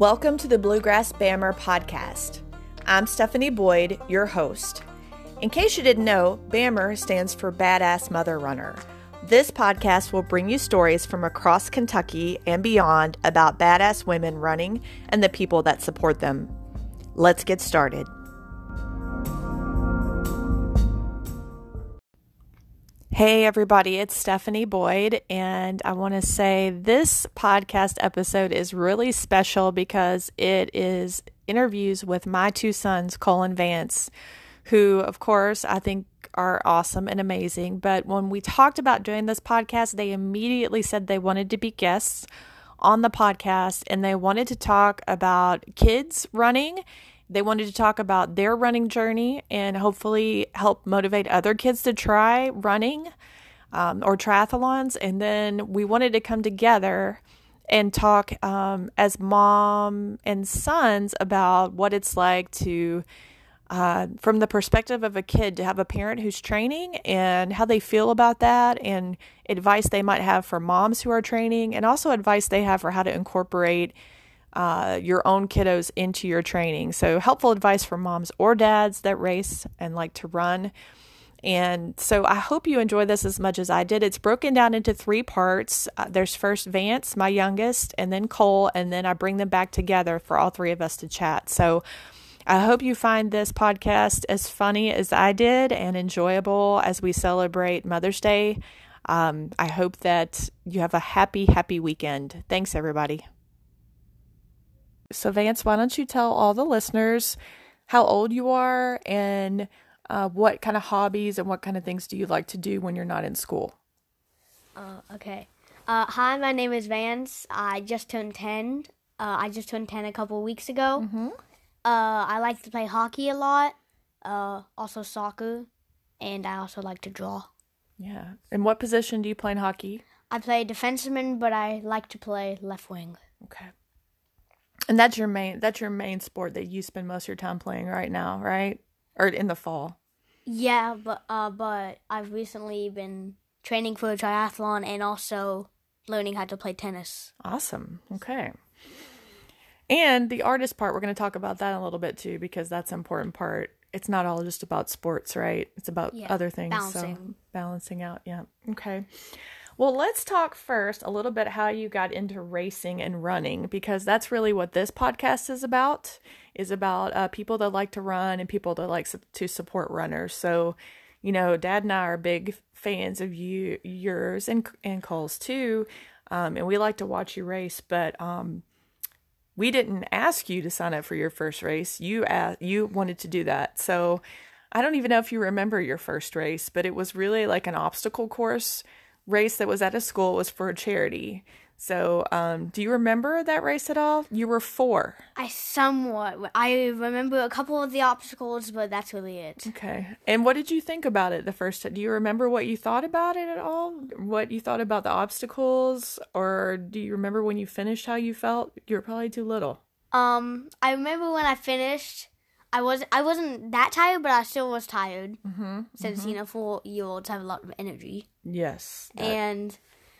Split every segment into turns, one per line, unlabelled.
Welcome to the Bluegrass Bammer podcast. I'm Stephanie Boyd, your host. In case you didn't know, Bammer stands for Badass Mother Runner. This podcast will bring you stories from across Kentucky and beyond about badass women running and the people that support them. Let's get started. Hey everybody, it's Stephanie Boyd, and I want to say this podcast episode is really special because it is interviews with my two sons, Cole and Vance, who, of course, I think are awesome and amazing. But when we talked about doing this podcast, they immediately said they wanted to be guests on the podcast, and they wanted to talk about kids running. They wanted to talk about their running journey and hopefully help motivate other kids to try running or triathlons. And then we wanted to come together and talk as mom and sons about what it's like to, from the perspective of a kid, to have a parent who's training and how they feel about that, and advice they might have for moms who are training, and also advice they have for how to incorporate your own kiddos into your training. So helpful advice for moms or dads that race and like to run. And so I hope you enjoy this as much as I did. It's broken down into 3 parts. There's first Vance, my youngest, and then Cole, and then I bring them back together for all 3 of us to chat. So I hope you find this podcast as funny as I did and enjoyable as we celebrate Mother's Day. I hope that you have a happy weekend. Thanks, everybody. So Vance, why don't you tell all the listeners how old you are and what kind of hobbies and what kind of things do you like to do when you're not in school?
Okay. Hi, my name is Vance. I just turned 10. I just turned 10 a couple of weeks ago.
Mm-hmm.
I like to play hockey a lot, also soccer, and I also like to draw.
Yeah. And what position do you play in hockey?
I play defenseman, but I like to play left wing.
Okay. And that's your main sport that you spend most of your time playing right now, right? Or in the fall?
Yeah, but I've recently been training for a triathlon and also learning how to play tennis.
Awesome. Okay. And the artist part, we're going to talk about that a little bit too, because that's an important part. It's not all just about sports, right? It's about other things.
Balancing.
So balancing out. Yeah. Okay. Well, let's talk first a little bit how you got into racing and running, because that's really what this podcast is about people that like to run and people that like to support runners. So, Dad and I are big fans of yours and Cole's too, and we like to watch you race, but we didn't ask you to sign up for your first race. You wanted to do that. So I don't even know if you remember your first race, but it was really like an obstacle course race that was at a school. It was for a charity. So do you remember that race at all? You were 4.
I remember a couple of the obstacles, but that's really it.
Okay. And what did you think about it the first time? Do you remember what you thought about it at all? What you thought about the obstacles? Or do you remember when you finished how you felt? You were probably too little.
I remember when I finished, I wasn't that tired, but I still was tired.
Mm-hmm.
Since 4-year-olds have a lot of energy.
Yes.
And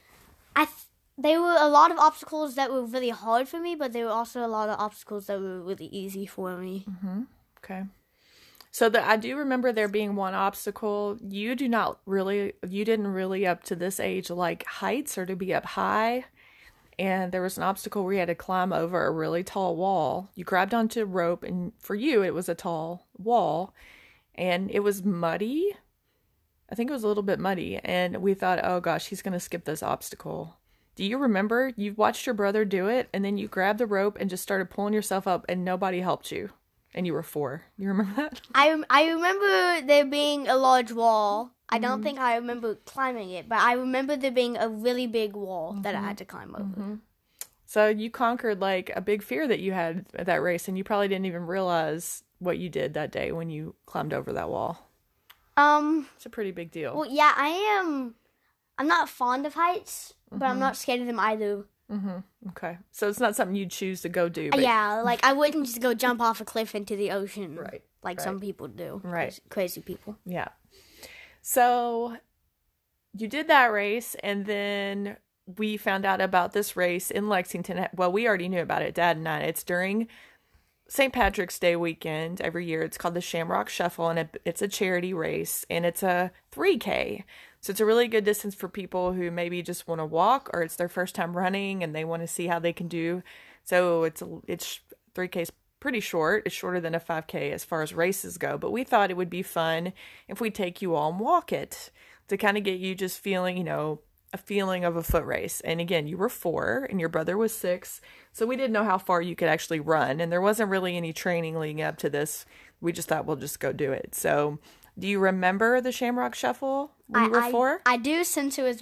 there were a lot of obstacles that were really hard for me, but there were also a lot of obstacles that were really easy for me.
Mm-hmm. Okay. So I do remember there being one obstacle. You didn't really up to this age like heights or to be up high. And there was an obstacle where you had to climb over a really tall wall. You grabbed onto a rope, and for you, it was a tall wall. And it was muddy. I think it was a little bit muddy. And we thought, oh gosh, he's going to skip this obstacle. Do you remember? You watched your brother do it, and then you grabbed the rope and just started pulling yourself up, and nobody helped you. And you were 4. You remember that?
I remember there being a large wall. I don't think I remember climbing it, but I remember there being a really big wall that I had to climb over.
Mm-hmm. So you conquered like a big fear that you had at that race, and you probably didn't even realize what you did that day when you climbed over that wall. It's a pretty big deal.
Well, yeah, I'm not fond of heights, but I'm not scared of them either.
Mm-hmm. Okay. So it's not something you'd choose to go do. But...
Yeah, like I wouldn't just go jump off a cliff into the ocean.
Right.
Like some people do.
Right.
Crazy people.
Yeah. So you did that race, and then we found out about this race in Lexington. Well, we already knew about it, Dad and I. It's during St. Patrick's Day weekend every year. It's called the Shamrock Shuffle, and it's a charity race, and it's a 3K. So it's a really good distance for people who maybe just want to walk, or it's their first time running and they want to see how they can do. So it's 3K is pretty short. It's shorter than a 5K as far as races go, but we thought it would be fun if we take you all and walk it to kind of get you just feeling, a feeling of a foot race. And again, you were 4 and your brother was 6. So we didn't know how far you could actually run. And there wasn't really any training leading up to this. We just thought we'll just go do it. So do you remember the Shamrock Shuffle when you were 4?
I do, since it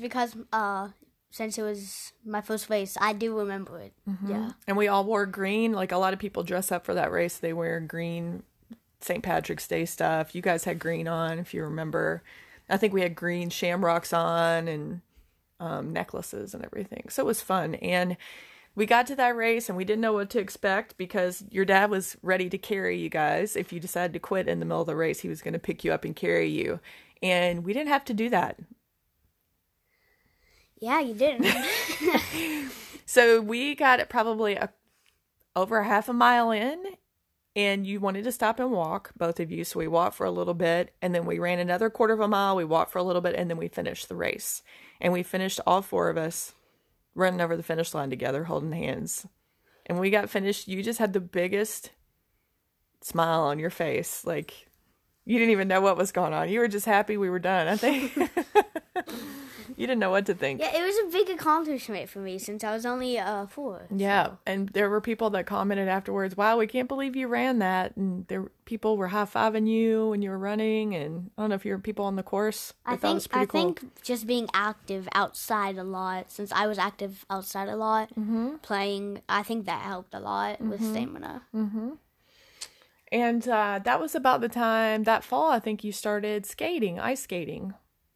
was my first race. I do remember it. Mm-hmm. Yeah.
And we all wore green. Like, a lot of people dress up for that race. They wear green St. Patrick's Day stuff. You guys had green on, if you remember. I think we had green shamrocks on and necklaces and everything. So it was fun. And we got to that race and we didn't know what to expect because your dad was ready to carry you guys. If you decided to quit in the middle of the race, he was going to pick you up and carry you. And we didn't have to do that.
Yeah, you didn't.
So we got it probably over a half a mile in, and you wanted to stop and walk, both of you. So we walked for a little bit, and then we ran another quarter of a mile. We walked for a little bit, and then we finished the race. And we finished, all 4 of us, running over the finish line together, holding hands. And when we got finished, you just had the biggest smile on your face. Like, you didn't even know what was going on. You were just happy we were done, I think. You didn't know what to think.
Yeah, it was a big accomplishment for me since I was only 4.
Yeah,
so.
And there were people that commented afterwards, wow, we can't believe you ran that. And people were high-fiving you when you were running. And I don't know if you were people on the course. I thought it was pretty cool.
I think just being active outside a lot, since I was active outside a lot, playing, I think that helped a lot with stamina.
Mm-hmm. And that was about the time, that fall, I think you started skating, ice skating.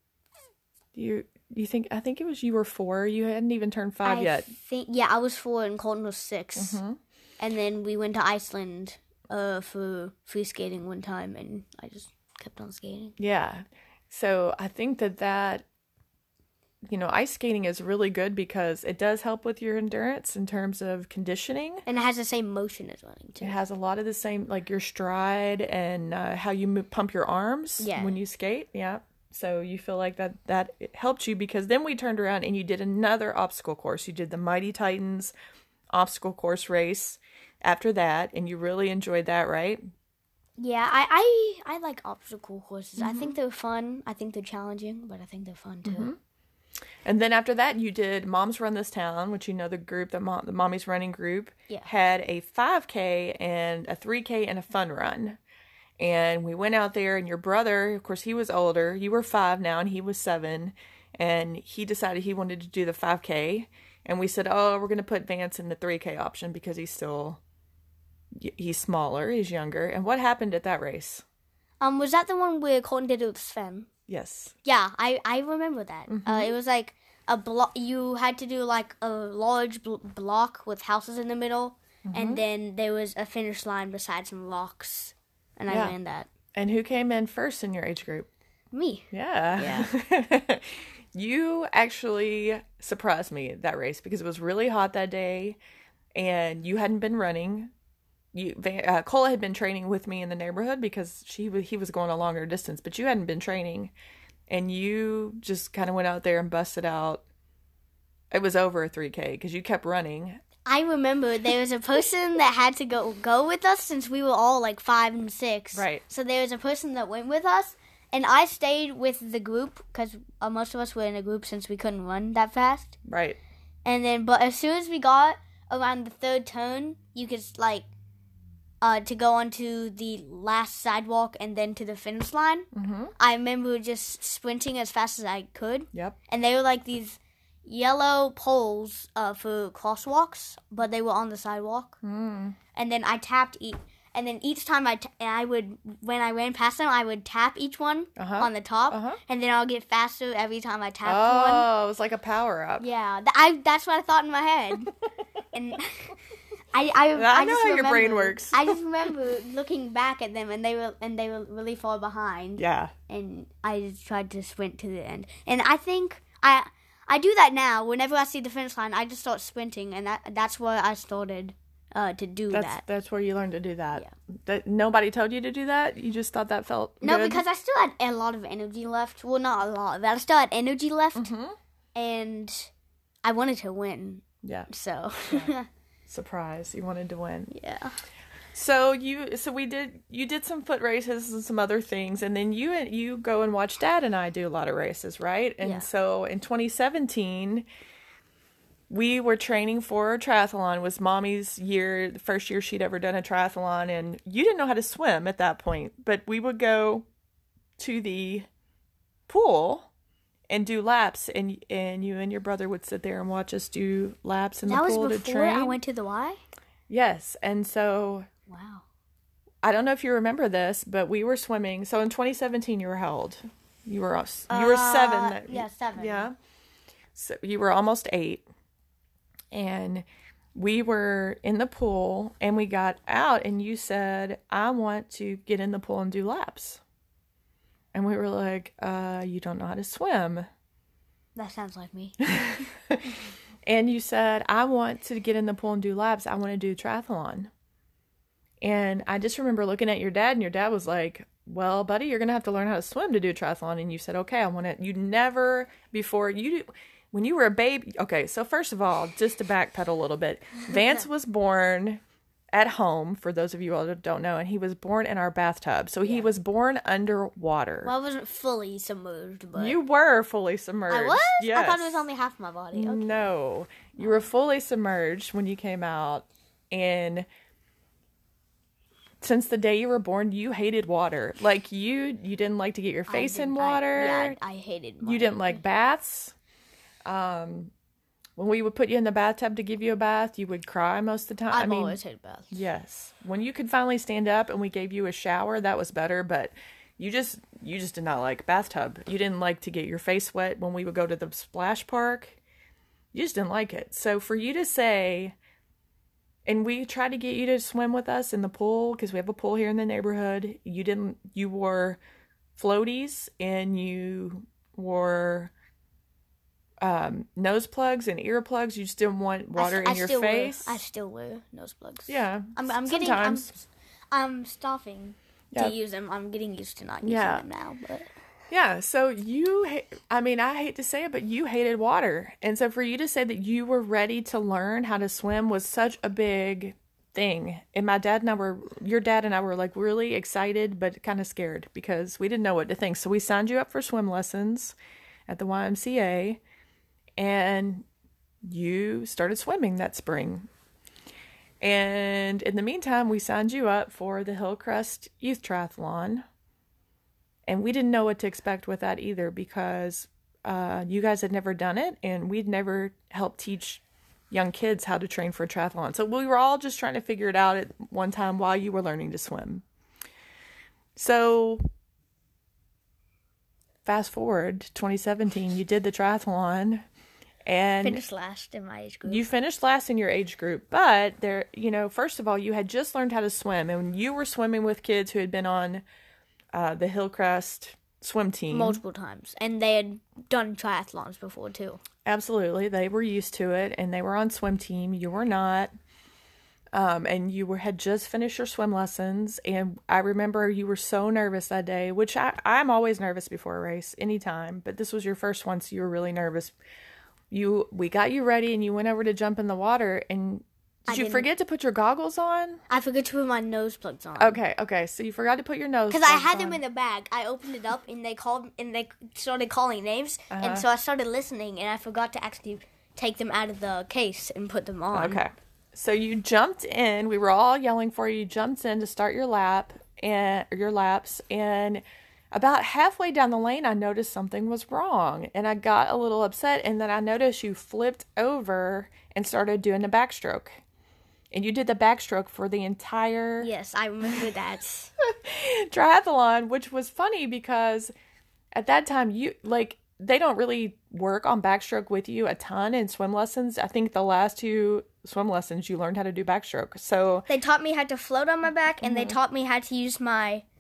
You think, I think it was you were 4. You hadn't even turned 5 yet.
I was 4 and Colton was 6. Mm-hmm. And then we went to Iceland for free skating one time, and I just kept on skating.
Yeah. So I think that ice skating is really good because it does help with your endurance in terms of conditioning.
And it has the same motion as running, too.
It has a lot of the same, like your stride and how you pump your arms when you skate. Yeah. So you feel like that helped you, because then we turned around and you did another obstacle course. You did the Mighty Titans obstacle course race after that, and you really enjoyed that, right?
Yeah, I like obstacle courses. Mm-hmm. I think they're fun. I think they're challenging, but I think they're fun too. Mm-hmm.
And then after that, you did Moms Run This Town, which the group, the Mommy's Running group, had a 5K and a 3K and a fun run. And we went out there, and your brother, of course, he was older. You were 5 now, and he was 7. And he decided he wanted to do the 5K. And we said, oh, we're going to put Vance in the 3K option because he's smaller, he's younger. And what happened at that race?
Was that the one where Colton did it with Sven?
Yes.
Yeah, I remember that. Mm-hmm. It was like a block. You had to do like a large block with houses in the middle. Mm-hmm. And then there was a finish line beside some rocks. And I ran that. And
who came in first in your age group?
Me.
Yeah. You actually surprised me at that race because it was really hot that day, and you hadn't been running. Cole had been training with me in the neighborhood because he was going a longer distance, but you hadn't been training, and you just kind of went out there and busted out. It was over a 3K because you kept running.
I remember there was a person that had to go with us since we were all like 5 and 6.
Right.
So there was a person that went with us, and I stayed with the group because most of us were in a group since we couldn't run that fast.
Right.
And then, but as soon as we got around the 3rd turn, you could to go onto the last sidewalk and then to the finish line. Mm-hmm. I remember just sprinting as fast as I could.
Yep.
And they were like these yellow poles for crosswalks, but they were on the sidewalk. Mm. And then I tapped and then each time when I ran past them, I would tap each one on the top, and then I'll get faster every time I tapped one.
Oh, it was like a power up.
Yeah, that's what I thought in my head. And I
know how your brain works.
I just remember looking back at them, and they were really far behind.
Yeah.
And I just tried to sprint to the end, and I think I do that now. Whenever I see the finish line, I just start sprinting, and that's where I started to do that.
That's where you learned to do that.
Yeah.
That nobody told you to do that? You just thought that felt
No,
good?
because I still had a lot of energy left. Well, not a lot, but I still had energy left,
Mm-hmm.
and I wanted to win.
Yeah.
So,
Surprise. You wanted to win.
yeah.
So you did some foot races and some other things, and then you go and watch Dad and I do a lot of races, right? And
Yeah.
so in 2017, we were training for a triathlon. It was Mommy's year, the first year she'd ever done a triathlon, and you didn't know how to swim at that point, but we would go to the pool and do laps, and you and your brother would sit there and watch us do laps in the
That
pool
was
to
before
train.
I went to the Y?
Yes, and so
Wow.
I don't know if you remember this, but we were swimming. So in 2017, you were how old? You were 7.
Yeah, 7.
Yeah. So you were almost 8. And we were in the pool and we got out and you said, I want to get in the pool and do laps. And we were like, you don't know how to swim.
That sounds like me.
And you said, I want to get in the pool and do laps. I want to do triathlon. And I just remember looking at your dad, and your dad was like, well, buddy, you're going to have to learn how to swim to do triathlon. And you said, okay, I want to, you never before when you were a baby. Okay. So first of all, just to backpedal a little bit, Vance was born at home, for those of you all that don't know, and he was born in our bathtub. So he was born underwater.
Well, I wasn't fully submerged, but...
You were fully submerged.
I was?
Yes.
I thought it was only half my body. Okay.
No, you were fully submerged when you came out, and since the day you were born, you hated water. Like you didn't like to get your face in water.
I hated
You didn't like baths. When we would put you in the bathtub to give you a bath, you would cry most of the time.
I've always hated baths.
Yes. When you could finally stand up and we gave you a shower, that was better, but you just did not like bathtub. You didn't like to get your face wet when we would go to the splash park. You just didn't like it. So for you to say, and we tried to get you to swim with us in the pool because we have a pool here in the neighborhood. You wore floaties and you wore nose plugs and ear plugs. You just didn't want water in your face.
I still wear nose plugs.
Yeah.
I'm stopping to use them. I'm getting used to not using them now, but
yeah, so I hate to say it, but you hated water. And so for you to say that you were ready to learn how to swim was such a big thing. And your dad and I were like really excited, but kind of scared because we didn't know what to think. So we signed you up for swim lessons at the YMCA, and you started swimming that spring. And in the meantime, we signed you up for the Hillcrest Youth Triathlon. And we didn't know what to expect with that either because you guys had never done it, and we'd never helped teach young kids how to train for a triathlon. So we were all just trying to figure it out at one time while you were learning to swim. So fast forward to 2017, you did the triathlon. And
finished last in my age group.
You finished last in your age group, but first of all, you had just learned how to swim, and you were swimming with kids who had been on the Hillcrest swim team
multiple times, and they had done triathlons before too.
Absolutely, they were used to it, and they were on swim team. You were not, and you had just finished your swim lessons. And I remember you were so nervous that day, which I'm always nervous before a race, anytime. But this was your first one, so you were really nervous. We got you ready, and you went over to jump in the water, and did you forget to put your goggles on?
I forgot to put my nose plugs on.
Okay, so you forgot to put your nose plugs
on. Because I had
them
in the bag. I opened it up, and they started calling names, and so I started listening, and I forgot to actually take them out of the case and put them on.
Okay, so you jumped in. We were all yelling for you. You jumped in to start your laps, and about halfway down the lane, I noticed something was wrong, and I got a little upset, and then I noticed you flipped over and started doing the backstroke. And you did the backstroke for the entire...
Yes, I remember that.
triathlon, which was funny because at that time, they don't really work on backstroke with you a ton in swim lessons. I think the last 2 swim lessons, you learned how to do backstroke. So
they taught me how to float on my back, and they taught me how to use my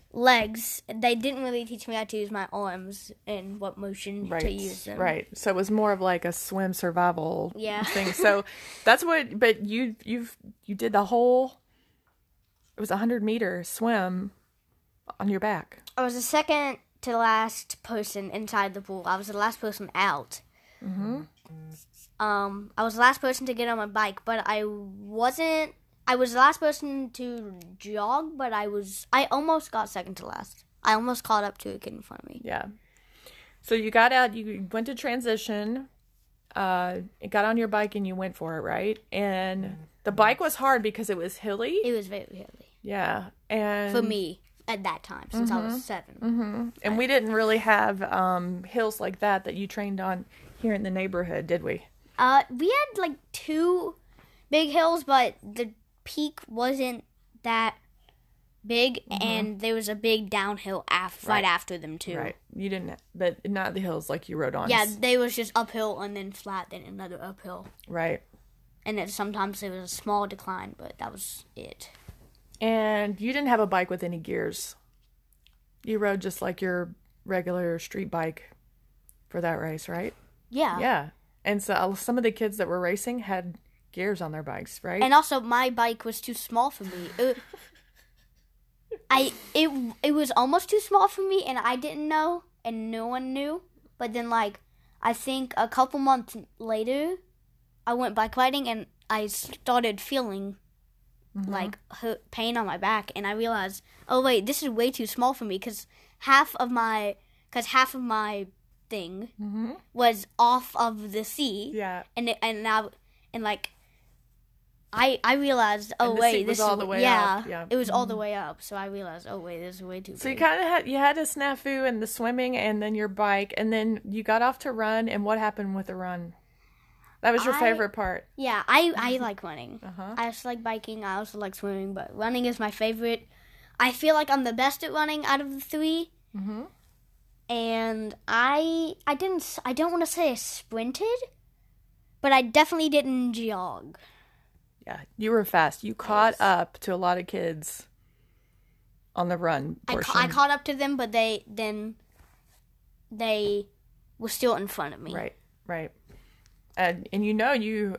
legs. They didn't really teach me how to use my arms and what motion to use them.
Right. So it was more of like a swim survival thing. So that's what. But you did the whole. It was 100-meter swim on your back.
I was the second to last person inside the pool. I was the last person out. Mm-hmm. I was the last person to get on my bike, but I wasn't. I was the last person to jog, but I almost got second to last. I almost caught up to a kid in front of me.
Yeah. So you got out, you went to transition, got on your bike and you went for it, right? And the bike was hard because it was hilly.
It was very hilly.
Yeah. And
for me at that time, since I was 7.
Mm-hmm. And we didn't really have hills like that you trained on here in the neighborhood, did we?
We had like 2 big hills, but the peak wasn't that big, and there was a big downhill right after them too.
Right. You didn't, but not the hills like you rode on.
Yeah, they was just uphill and then flat, then another uphill.
Right.
And then sometimes there was a small decline, but that was it.
And you didn't have a bike with any gears. You rode just like your regular street bike for that race, right?
Yeah.
Yeah. And so some of the kids that were racing had gears on their bikes, right?
And also, my bike was too small for me. It was almost too small for me, and I didn't know, and no one knew. But then, like, I think a couple months later, I went bike riding, and I started feeling like pain on my back, and I realized, oh wait, this is way too small for me because half of my thing was off of the seat.
Yeah.
I realized, oh wait,
this was all the way up. Yeah,
it was all the way up. So I realized, oh wait, this is way too big.
So you kind of had a snafu in the swimming and then your bike, and then you got off to run. And what happened with the run? That was your favorite part.
Yeah, I like running. I also like biking. I also like swimming, but running is my favorite. I feel like I'm the best at running out of the 3. Mm-hmm. And I don't want to say I sprinted, but I definitely didn't jog.
Yeah, you were fast. You caught up to a lot of kids on the run portion.
I caught up to them, but they were still in front of me.
Right. And you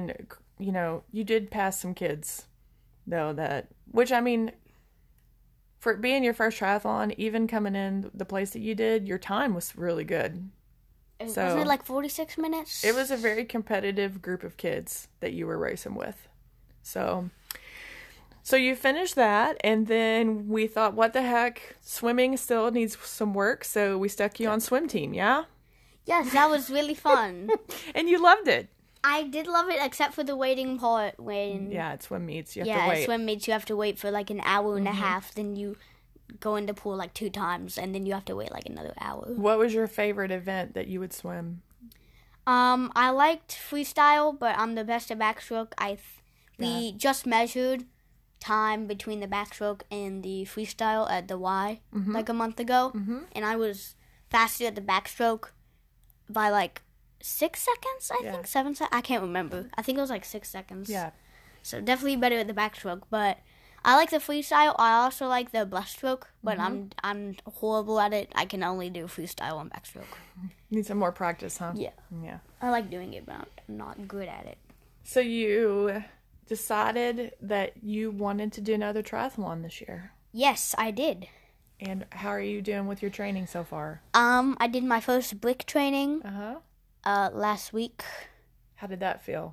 did pass some kids, though, which, I mean, for it being your first triathlon, even coming in the place that you did, your time was really good.
Wasn't it like 46 minutes?
It was a very competitive group of kids that you were racing with. So you finished that, and then we thought, what the heck? Swimming still needs some work, so we stuck you on swim team, yeah?
Yes, that was really fun.
And you loved it.
I did love it, except for the waiting part
at swim meets, you have to wait.
Yeah, at swim meets, you have to wait for like an hour and a half, then you go in the pool like 2 times, and then you have to wait like another hour.
What was your favorite event that you would swim?
I liked freestyle, but I'm the best at backstroke. We just measured time between the backstroke and the freestyle at the Y like a month ago, and I was faster at the backstroke by like 6 seconds, I think, 7 seconds. I can't remember. I think it was like 6 seconds.
Yeah.
So definitely better at the backstroke, but I like the freestyle. I also like the breaststroke, but I'm horrible at it. I can only do freestyle on backstroke.
Need some more practice, huh?
Yeah.
Yeah.
I like doing it, but I'm not good at it.
So you decided that you wanted to do another triathlon this year.
Yes, I did.
And how are you doing with your training so far?
I did my first brick training last week.
How did that feel?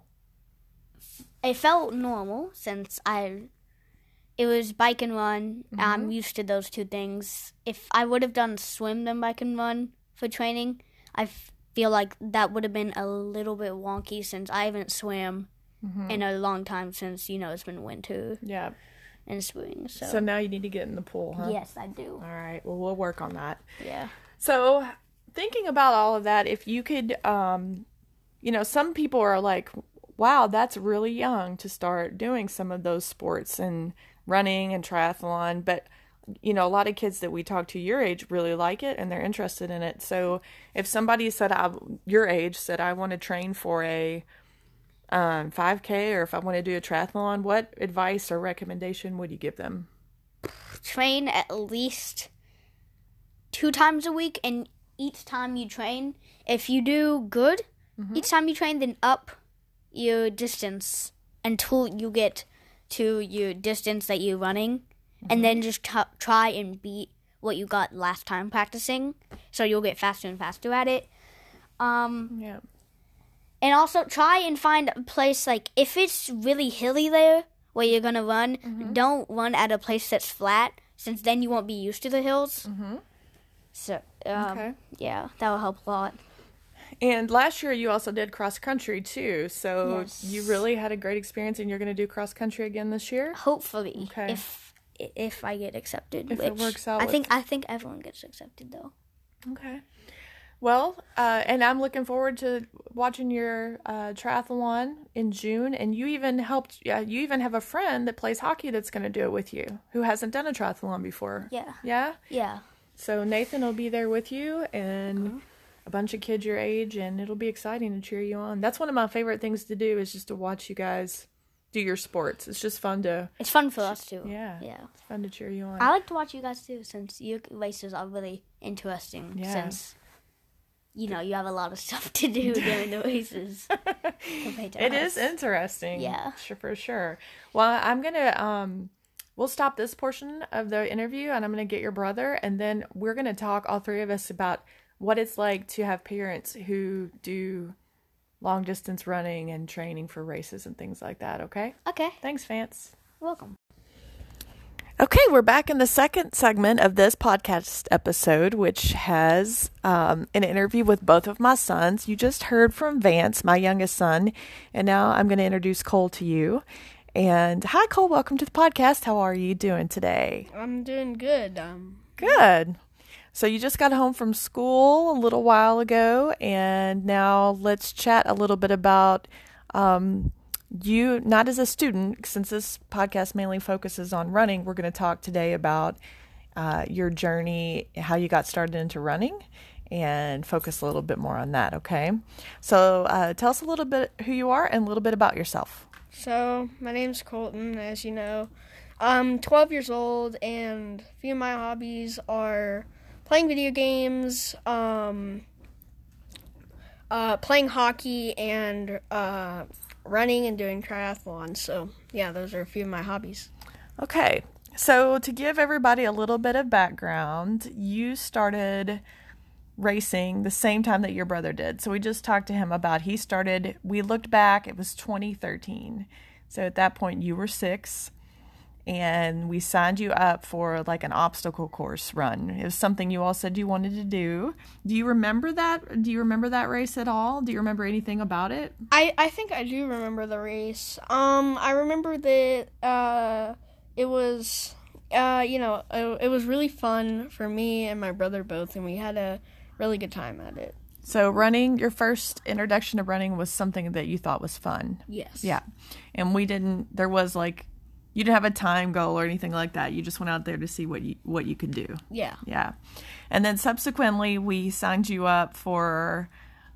It felt normal since it was bike and run. I'm used to those 2 things. If I would have done swim then bike and run for training, I feel like that would have been a little bit wonky since I haven't swam in a long time since, it's been winter.
Yeah.
And spring.
So now you need to get in the pool, huh?
Yes, I do.
All right. Well, we'll work on that.
Yeah.
So thinking about all of that, if you could, some people are like, wow, that's really young to start doing some of those sports and running and triathlon. But, a lot of kids that we talk to your age really like it and they're interested in it. So if somebody your age said, I want to train for a 5K, or if I want to do a triathlon, what advice or recommendation would you give them?
train at least 2 times a week, and each time you train, if you do good, each time you train, then up your distance until you get to your distance that you're running, and then just try and beat what you got last time practicing, so you'll get faster and faster at it.
Yeah.
And also try and find a place, like, if it's really hilly there where you're going to run, don't run at a place that's flat, since then you won't be used to the hills. So, yeah, that will help a lot.
And last year you also did cross country too, so
Yes.
you really had a great experience, and you're going to do cross country again this year?
Hopefully,
Okay.
if I get accepted.
If it works out
I
with-
think everyone gets accepted, though.
Okay. Well, and I'm looking forward to watching your triathlon in June. And you even have a friend that plays hockey that's going to do it with you, who hasn't done a triathlon before.
Yeah.
Yeah?
Yeah.
So Nathan will be there with you, and a bunch of kids your age, and it'll be exciting to cheer you on. That's one of my favorite things to do, is just to watch you guys do your sports. It's just fun to...
It's fun for us, too.
Yeah.
Yeah.
It's fun to cheer you on.
I like to watch you guys, too, since your races are really interesting.
Yeah.
Since, you have a lot of stuff to do during the races. compared to
It
us.
is interesting.
Yeah.
For sure. Well, I'm going to... We'll stop this portion of the interview, and I'm going to get your brother, and then we're going to talk, all three of us, about what it's like to have parents who do long distance running and training for races and things like that, okay?
Okay.
Thanks, Vance.
Welcome.
Okay, we're back in the second segment of this podcast episode, which has an interview with both of my sons. You just heard from Vance, my youngest son, and now I'm going to introduce Cole to you. And hi, Cole. Welcome to the podcast. How are you doing today?
I'm doing good.
Good. So you just got home from school a little while ago, and now let's chat a little bit about you, not as a student, since this podcast mainly focuses on running. We're going to talk today about your journey, how you got started into running, and focus a little bit more on that, okay? So tell us a little bit who you are and a little bit about yourself.
So, my name's Colton, as you know. I'm 12 years old, and a few of my hobbies are playing video games, playing hockey, and running and doing triathlons. So, yeah, those are a few of my hobbies.
Okay, so to give everybody a little bit of background, you started racing the same time that your brother did. So we just talked to him about, we looked back, it was 2013. So at that point you were 6, and we signed you up for like an obstacle course run. It was something you all said you wanted to do. Do you remember that? Do you remember that race at all? Do you remember anything about it?
I think I do remember the race. I remember that it was, it was really fun for me and my brother both, and we had a really good time at it.
So running, your first introduction to running was something that you thought was fun.
Yes.
Yeah. And you didn't have a time goal or anything like that. You just went out there to see what you could do.
Yeah.
Yeah. And then subsequently we signed you up for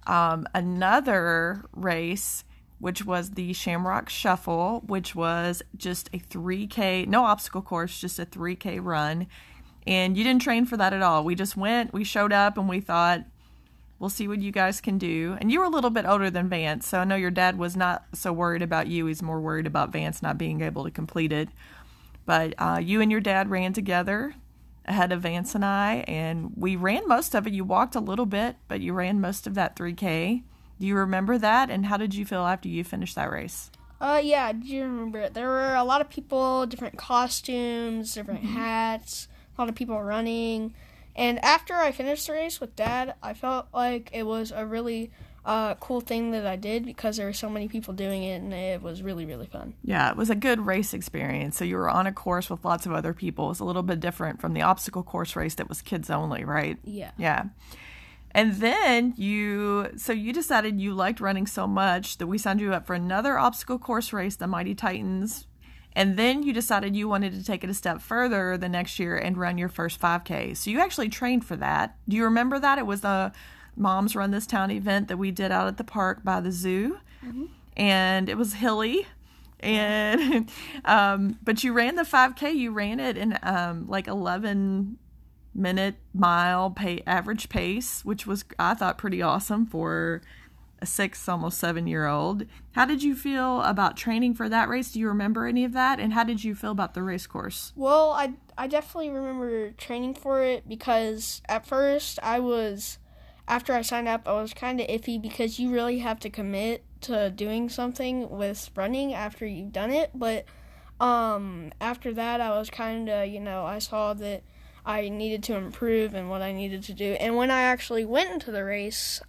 another race, which was the Shamrock Shuffle, which was just a 3K, no obstacle course, just a 3K run. And you didn't train for that at all. We just went, we showed up, and we thought, we'll see what you guys can do. And you were a little bit older than Vance, so I know your dad was not so worried about you. He's more worried about Vance not being able to complete it. But you and your dad ran together ahead of Vance and I, and we ran most of it. You walked a little bit, but you ran most of that 3K. Do you remember that? And how did you feel after you finished that race?
Yeah, I do remember it. There were a lot of people, different costumes, different hats, a lot of people running. And after I finished the race with Dad, I felt like it was a really cool thing that I did, because there were so many people doing it, and it was really, really fun.
Yeah, it was a good race experience. So you were on a course with lots of other people. It was a little bit different from the obstacle course race that was kids only, right?
Yeah.
Yeah. And then you decided you liked running so much that we signed you up for another obstacle course race, the Mighty Titans. And then you decided you wanted to take it a step further the next year and run your first 5K. So you actually trained for that. Do you remember that? It was a Moms Run This Town event that we did out at the park by the zoo. Mm-hmm. And it was hilly. And but you ran the 5K. You ran it in like 11-minute mile average pace, which was, I thought, pretty awesome for a 6, almost 7-year-old. How did you feel about training for that race? Do you remember any of that? And how did you feel about the race course?
Well, I definitely remember training for it because at first after I signed up, I was kind of iffy because you really have to commit to doing something with running after you've done it. But after that, I was kind of, I saw that I needed to improve and what I needed to do. And when I actually went into the race,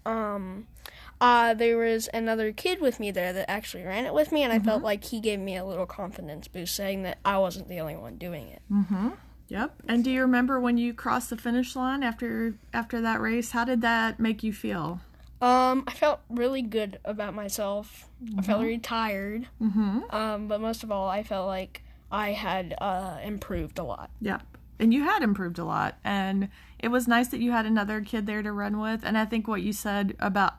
there was another kid with me there that actually ran it with me, and I felt like he gave me a little confidence boost, saying that I wasn't the only one doing it.
Mm-hmm. Yep. And do you remember when you crossed the finish line after that race? How did that make you feel?
I felt really good about myself. I felt really tired. But most of all, I felt like I had improved a lot.
Yep. And you had improved a lot. And it was nice that you had another kid there to run with. And I think what you said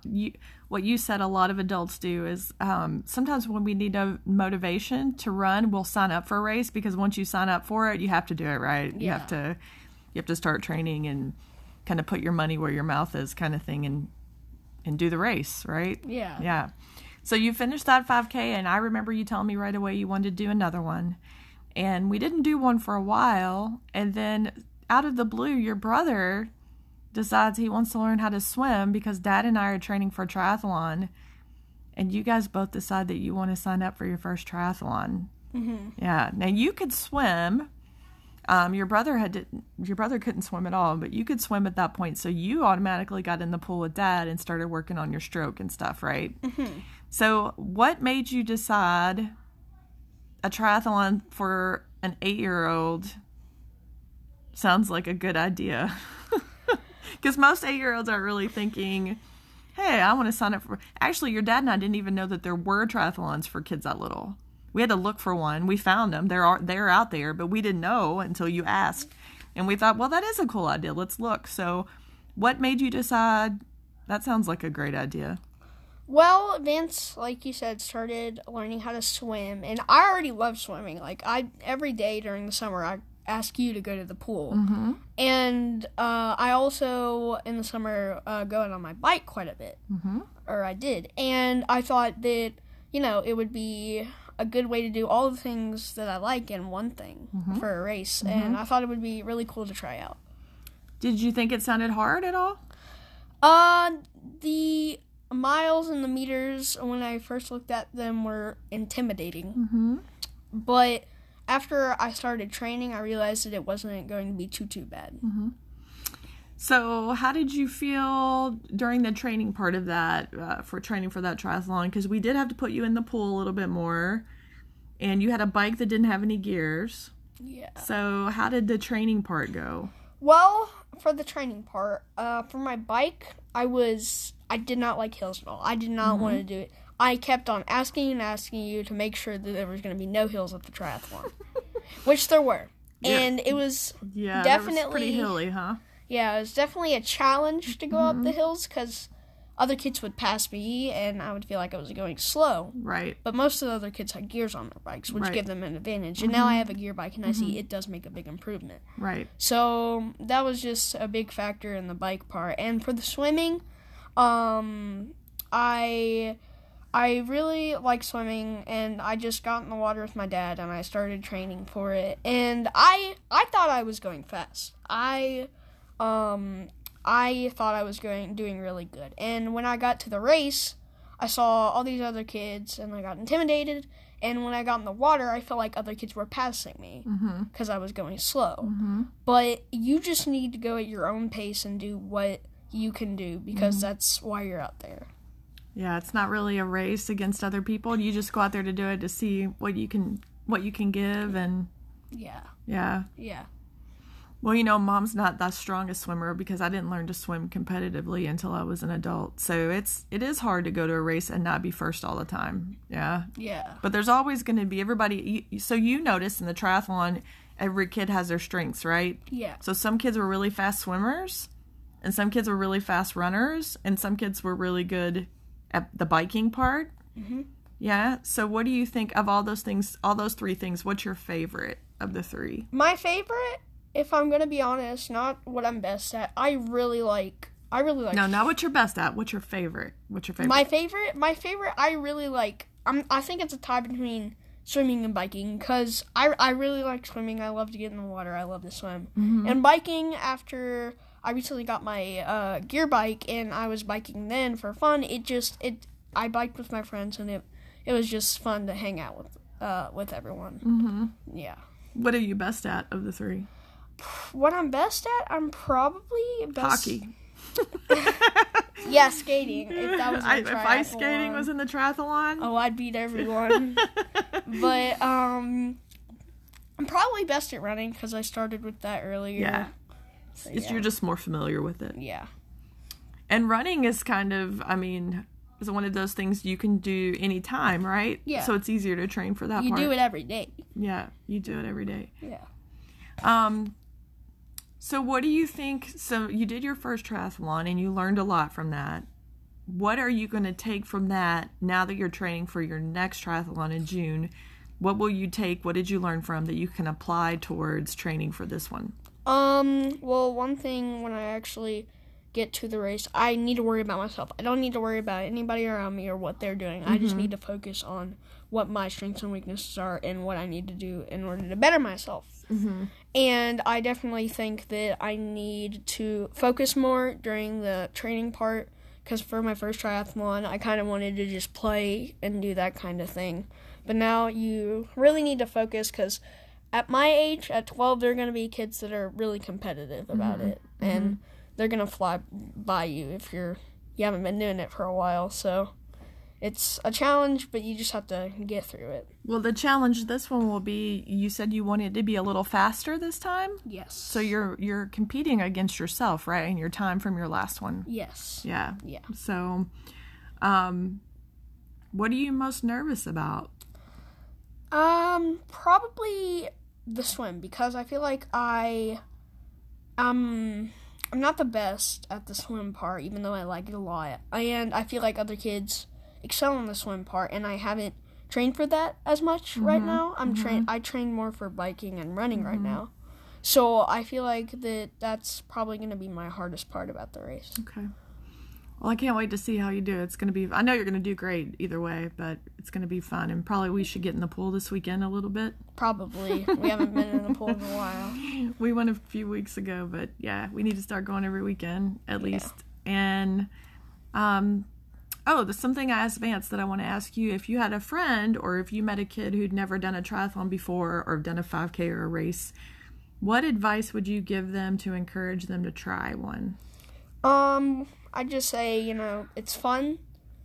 a lot of adults do is sometimes when we need a motivation to run, we'll sign up for a race, because once you sign up for it, you have to do it, right?
Yeah.
You have to start training and kind of put your money where your mouth is, kind of thing, and do the race, right?
Yeah.
Yeah. So you finished that 5K, and I remember you telling me right away you wanted to do another one. And we didn't do one for a while, and then out of the blue, your brother decides he wants to learn how to swim because Dad and I are training for a triathlon, and you guys both decide that you want to sign up for your first triathlon. Mm-hmm. Yeah. Now you could swim. Your brother couldn't swim at all, but you could swim at that point, so you automatically got in the pool with Dad and started working on your stroke and stuff, right? Mm-hmm. So what made you decide a triathlon for an 8-year-old sounds like a good idea? Because most 8-year-olds are really thinking, hey, I want to sign up for... Actually, your dad and I didn't even know that there were triathlons for kids that little. We had to look for one. We found them. They're out there, but we didn't know until you asked. And we thought, well, that is a cool idea. Let's look. So what made you decide that sounds like a great idea?
Well, Vance, like you said, started learning how to swim, and I already love swimming. Like, every day during the summer, I ask you to go to the pool. Mm-hmm. And I also, in the summer, go out on my bike quite a bit. Mm-hmm. Or I did. And I thought that, it would be a good way to do all the things that I like in one thing for a race. Mm-hmm. And I thought it would be really cool to try out.
Did you think it sounded hard at all?
The miles and the meters, when I first looked at them, were intimidating. Mm-hmm. But after I started training, I realized that it wasn't going to be too bad.
Mm-hmm. So how did you feel during the training part of that, for training for that triathlon? Because we did have to put you in the pool a little bit more, and you had a bike that didn't have any gears.
Yeah.
So how did the training part go?
Well, for the training part, for my bike, I did not like hills at all. I did not want to do it. I kept on asking you to make sure that there was going to be no hills at the triathlon, which there were. Yeah. And it was definitely...
That was pretty hilly, huh?
Yeah, it was definitely a challenge to go up the hills because other kids would pass me and I would feel like I was going slow.
Right.
But most of the other kids had gears on their bikes, which gave them an advantage. And now I have a gear bike and I see it does make a big improvement.
Right.
So that was just a big factor in the bike part. And for the swimming, I really like swimming, and I just got in the water with my dad and I started training for it. And I thought I was going fast. I thought I was doing really good. And when I got to the race, I saw all these other kids and I got intimidated. And when I got in the water, I felt like other kids were passing me because I was going slow. Mm-hmm. But you just need to go at your own pace and do what you can do because that's why you're out there.
Yeah, it's not really a race against other people. You just go out there to do it to see what you can give, and yeah. Well, Mom's not that strong a swimmer because I didn't learn to swim competitively until I was an adult. So it is hard to go to a race and not be first all the time. Yeah.
Yeah.
But there's always going to be everybody. So you notice in the triathlon, every kid has their strengths, right?
Yeah.
So some kids were really fast swimmers, and some kids were really fast runners, and some kids were really good at the biking part. Mm-hmm. Yeah? So what do you think of all those things, all those three things? What's your favorite of the three?
My favorite, if I'm gonna be honest, not what I'm best at. I really like.
No, not what you're best at. What's your favorite?
My favorite. I really like. I think it's a tie between swimming and biking, because I really like swimming. I love to get in the water. I love to swim.
Mm-hmm.
And biking, after I recently got my gear bike and I was biking then for fun, I biked with my friends, and it was just fun to hang out with everyone.
Mm-hmm.
Yeah.
What are you best at of the three?
What I'm best at, I'm probably best.
Hockey.
Yeah, skating. If that was
If ice skating was in the triathlon,
oh, I'd beat everyone. But I'm probably best at running because I started with that earlier.
yeah.
So,
You're just more familiar with it.
Yeah.
And running is kind of, is one of those things you can do anytime, right?
Yeah.
So it's easier to train for that
You
part.
do it every day.
Yeah, you do it every day.
Yeah.
So what do you think? So you did your first triathlon and you learned a lot from that. What are you going to take from that now that you're training for your next triathlon in June? What will you take? What did you learn from that you can apply towards training for this one?
Well, one thing, when I actually get to the race, I need to worry about myself. I don't need to worry about anybody around me or what they're doing.
Mm-hmm.
I just need to focus on what my strengths and weaknesses are and what I need to do in order to better myself.
Mm-hmm.
And I definitely think that I need to focus more during the training part, because for my first triathlon, I kind of wanted to just play and do that kind of thing. But now you really need to focus, because at my age, at 12, there are going to be kids that are really competitive about it. And they're going to fly by you if you haven't been doing it for a while. So it's a challenge, but you just have to get through it.
Well, the challenge this one will be, you said you wanted to be a little faster this time?
Yes.
So you're competing against yourself, right? And your time from your last one.
Yes.
Yeah.
Yeah.
So, what are you most nervous about?
Probably the swim, because I feel like I'm not the best at the swim part, even though I like it a lot. And I feel like other kids excel in the swim part, and I haven't trained for that as much right now. I train more for biking and running right now. So I feel like that's probably going to be my hardest part about the race.
Okay. Well, I can't wait to see how you do. It's going to be, I know you're going to do great either way, but it's going to be fun. And probably we should get in the pool this weekend a little bit.
Probably. We haven't been in the pool in a while.
We went a few weeks ago, but yeah, we need to start going every weekend at least. And, there's something I asked Vance that I want to ask you. If you had a friend, or if you met a kid who'd never done a triathlon before or done a 5K or a race, what advice would you give them to encourage them to try one?
I'd just say, it's fun.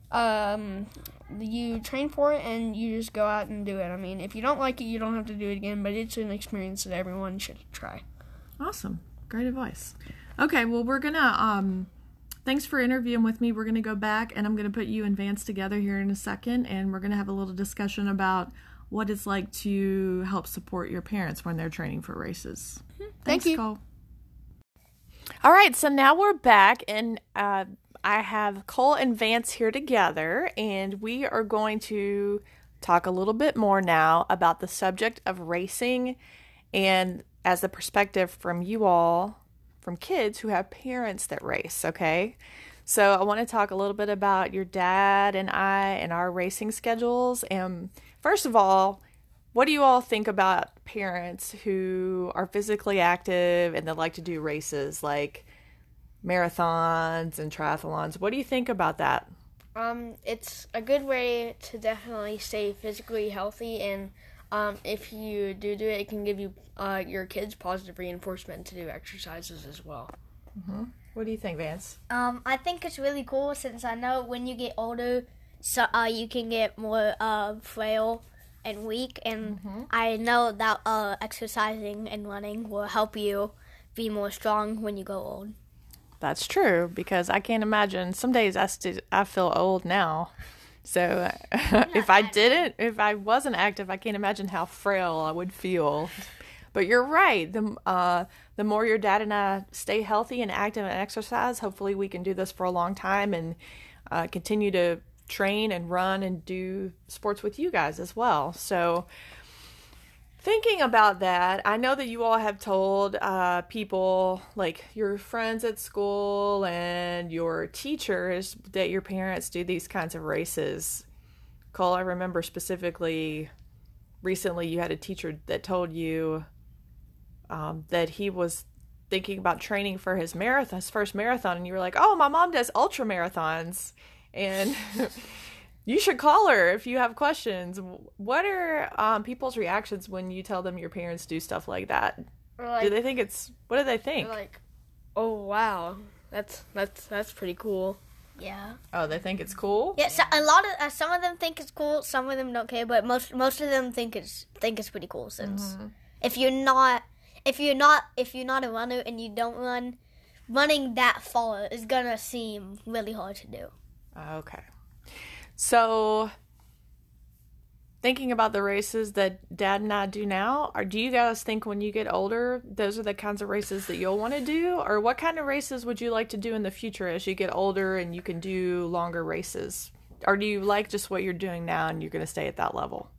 You train for it and you just go out and do it. I mean, if you don't like it, you don't have to do it again, but it's an experience that everyone should try.
Awesome. Great advice. Okay, well, we're going to, thanks for interviewing with me. We're going to go back, and I'm going to put you and Vance together here in a second, and we're going to have a little discussion about what it's like to help support your parents when they're training for races.
Thank you.
Cole. All right, so now we're back, and I have Cole and Vance here together, and we are going to talk a little bit more now about the subject of racing, and as a perspective from you all, from kids who have parents that race, okay? So I want to talk a little bit about your dad and I and our racing schedules. And first of all, what do you all think about parents who are physically active and that like to do races like marathons and triathlons? What do you think about that?
It's a good way to definitely stay physically healthy, and if you do it, it can give you your kids positive reinforcement to do exercises as well.
Mm-hmm. What do you think, Vance?
I think it's really cool, since I know when you get older, you can get more frail and weak, and I know that exercising and running will help you be more strong when you go old.
That's true, because I can't imagine. Some days I feel old now. So if I wasn't active, I can't imagine how frail I would feel. But you're right. The more your dad and I stay healthy and active and exercise, hopefully we can do this for a long time and continue to train and run and do sports with you guys as well. So thinking about that, I know that you all have told people, like your friends at school and your teachers, that your parents do these kinds of races. Cole, I remember specifically recently you had a teacher that told you that he was thinking about training for his first marathon, and you were like, oh, my mom does ultra marathons, and you should call her if you have questions. What are people's reactions when you tell them your parents do stuff like that?
Like,
do they think what do they think?
Like, oh wow, that's pretty cool.
Yeah.
Oh, they think it's cool?
Yeah, so some of them think it's cool, some of them don't care, but most of them think it's pretty cool, since if you're not a runner and you don't run, running that far is gonna seem really hard to do.
Okay. So, thinking about the races that Dad and I do now, or do you guys think when you get older, those are the kinds of races that you'll want to do? Or what kind of races would you like to do in the future as you get older and you can do longer races? Or do you like just what you're doing now and you're going to stay at that level?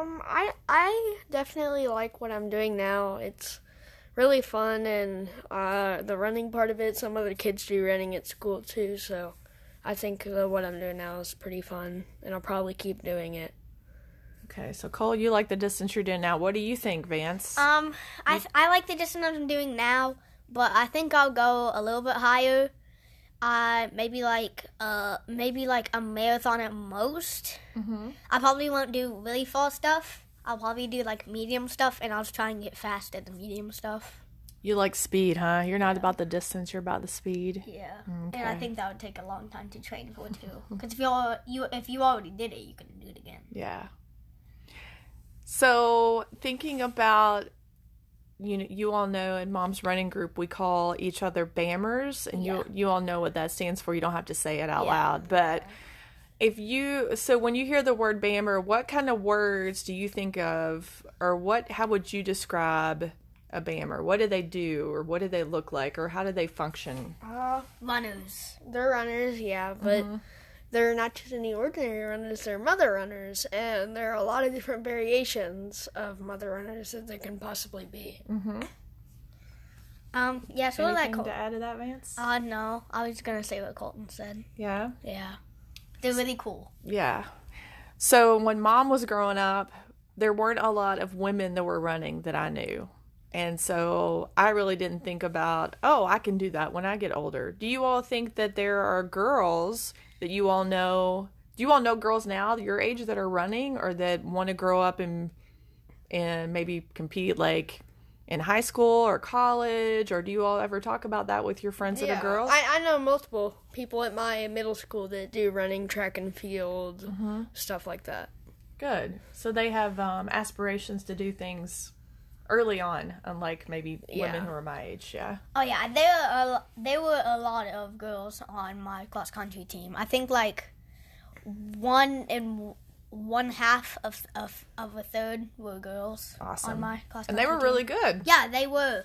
I definitely like what I'm doing now. It's really fun, and the running part of it, some other kids do running at school too, so I think what I'm doing now is pretty fun, and I'll probably keep doing it.
Okay, so Cole, you like the distance you're doing now. What do you think, Vance?
I like the distance I'm doing now, but I think I'll go a little bit higher. Maybe like a marathon at most.
Mm-hmm.
I probably won't do really fast stuff. I'll probably do like medium stuff, and I'll just try and get fast at the medium stuff.
You like speed, huh? You're not about the distance, you're about the speed.
Yeah.
Okay.
And I think that would take a long time to train for too. Because if you already did it, you can do it again.
Yeah. So thinking about, you all know in Mom's running group we call each other BAMers, and you all know what that stands for. You don't have to say it out loud, but so when you hear the word BAMer, what kind of words do you think of, or how would you describe a BAMer? What do they do, or what do they look like, or how do they function?
Runners.
They're runners, yeah, but they're not just any ordinary runners, they're mother runners, and there are a lot of different variations of mother runners that there can possibly be.
Mm-hmm.
Yeah, so
Anything
like
to add to that, Vance?
no, I was gonna say what Colton said.
Yeah?
Yeah. They're really cool.
Yeah. So when Mom was growing up, there weren't a lot of women that were running that I knew. And so I really didn't think about, I can do that when I get older. Do you all think that there are girls that you all know? Do you all know girls now your age that are running, or that want to grow up and maybe compete like in high school or college? Or do you all ever talk about that with your friends that are girls?
I know multiple people at my middle school that do running, track and field, stuff like that.
Good. So they have aspirations to do things early on, unlike maybe women who are my age. Yeah.
Oh yeah, there were a lot of girls on my cross country team. I think like 1.5 of a third were girls.
Awesome.
On my cross country
and they were
team.
really good.
Yeah, they were.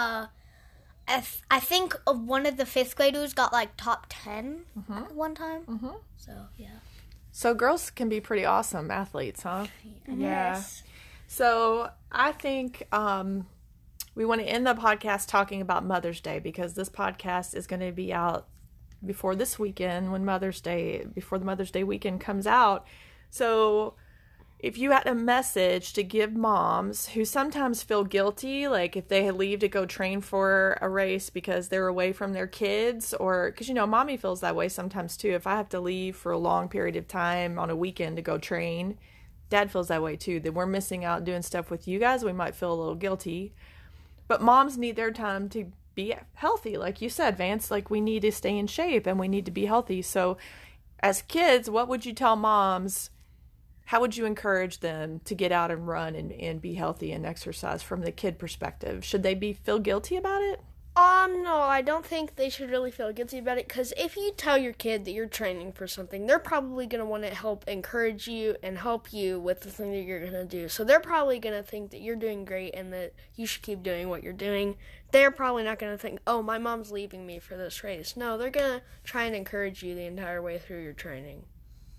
I think one of the 5th graders got like top 10 at one time. Mm-hmm. So yeah.
So girls can be pretty awesome athletes, huh?
Yes.
So I think we want to end the podcast talking about Mother's Day, because this podcast is going to be out before this weekend, before the Mother's Day weekend comes out. So if you had a message to give moms who sometimes feel guilty, like if they leave to go train for a race because they're away from their kids, or because, mommy feels that way sometimes too. If I have to leave for a long period of time on a weekend to go train, Dad feels that way too, that we're missing out doing stuff with you guys. We might feel a little guilty, but moms need their time to be healthy. Like you said, Vance, like we need to stay in shape and we need to be healthy. So as kids, what would you tell moms? How would you encourage them to get out and run and be healthy and exercise from the kid perspective? Should they feel guilty about it?
No, I don't think they should really feel guilty about it, because if you tell your kid that you're training for something, they're probably going to want to help encourage you and help you with the thing that you're going to do. So they're probably going to think that you're doing great and that you should keep doing what you're doing. They're probably not going to think, my mom's leaving me for this race. No, they're going to try and encourage you the entire way through your training.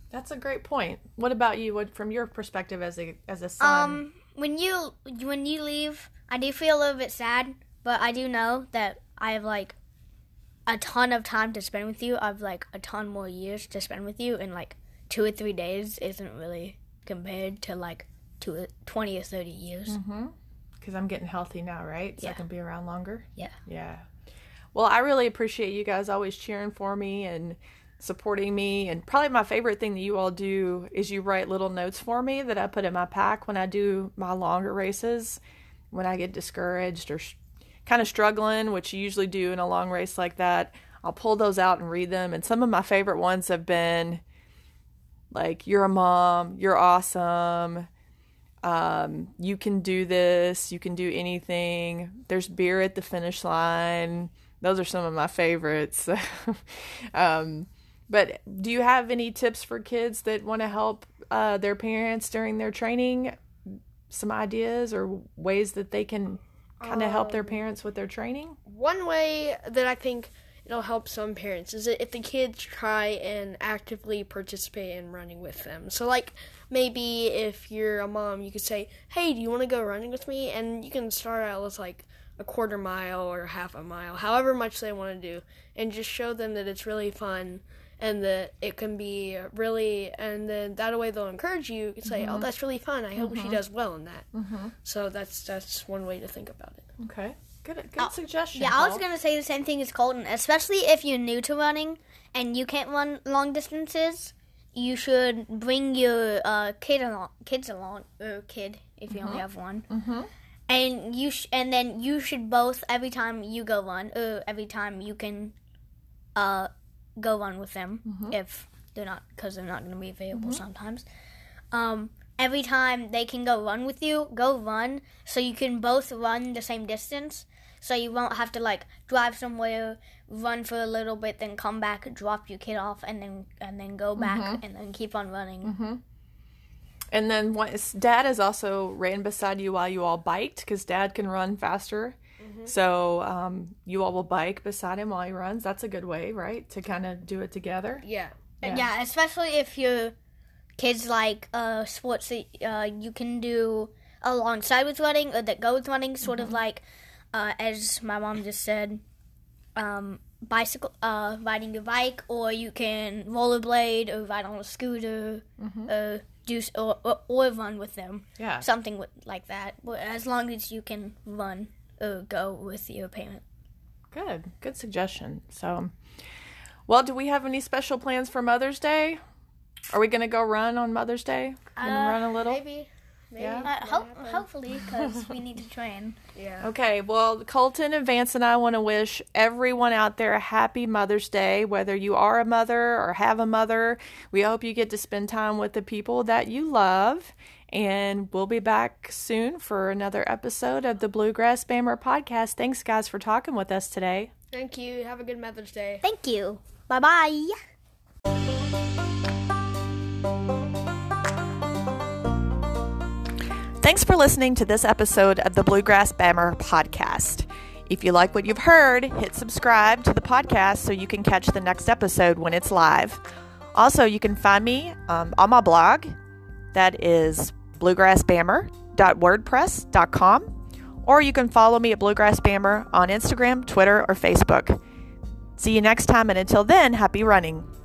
That's a great point. What about you? What from your perspective as a son?
When you leave, I do feel a little bit sad, but I do know that I have like a ton of time to spend with you. I have like a ton more years to spend with you, and like 2 or 3 days isn't really compared to like 20 or 30 years.
Because I'm getting healthy now, right? So I can be around longer.
Yeah.
Yeah. Well, I really appreciate you guys always cheering for me and supporting me. And probably my favorite thing that you all do is you write little notes for me that I put in my pack when I do my longer races, when I get discouraged or kind of struggling, which you usually do in a long race like that. I'll pull those out and read them. And some of my favorite ones have been like, you're a mom, you're awesome, you can do this, you can do anything, there's beer at the finish line. Those are some of my favorites. But do you have any tips for kids that want to help their parents during their training? Some ideas or ways that they can kind of help their parents with their training?
One way that I think it'll help some parents is if the kids try and actively participate in running with them. So, like, maybe if you're a mom, you could say, hey, do you want to go running with me? And you can start out with, like, a quarter mile or half a mile, however much they want to do, and just show them that it's really fun and that it can be really, and then that way they'll encourage you and say, oh, that's really fun. I hope she does well in that. So that's one way to think about it.
Okay. Good suggestion.
Yeah, I was going to say the same thing as Colton, especially if you're new to running and you can't run long distances. You should bring your kids along, or kid if you only have one. And and then you should both, every time you go run, or every time you can go run with them, if they're not, because they're not going to be available sometimes. Every time they can go run with you, go run, so you can both run the same distance, so you won't have to like drive somewhere, run for a little bit, then come back, drop your kid off, and then go back, and then keep on running.
And then Dad has also ran beside you while you all biked, because Dad can run faster. So you all will bike beside him while he runs. That's a good way, right, to kind of do it together?
Yeah.
Yeah, especially if your kids like sports that you can do alongside with running, or that go with running, sort of like, as my mom just said, bicycle, riding your bike, or you can rollerblade, or ride on a scooter, or run with them.
Yeah.
Something like that, as long as you can run or go with your parent.
Good suggestion. So, well, do we have any special plans for Mother's Day? Are we going to go run on Mother's Day? Run a little?
Maybe.
Yeah.
Hopefully, because we need to train.
Yeah.
Okay, well, Colton and Vance and I want to wish everyone out there a happy Mother's Day, whether you are a mother or have a mother. We hope you get to spend time with the people that you love. And we'll be back soon for another episode of the Bluegrass Bammer podcast. Thanks, guys, for talking with us today.
Thank you. Have a good Mother's Day.
Thank you. Bye-bye.
Thanks for listening to this episode of the Bluegrass Bammer podcast. If you like what you've heard, hit subscribe to the podcast so you can catch the next episode when it's live. Also, you can find me on my blog. That is bluegrassbammer.wordpress.com, or you can follow me at Bluegrass Bammer on Instagram, Twitter, or Facebook. See you next time, and until then, happy running.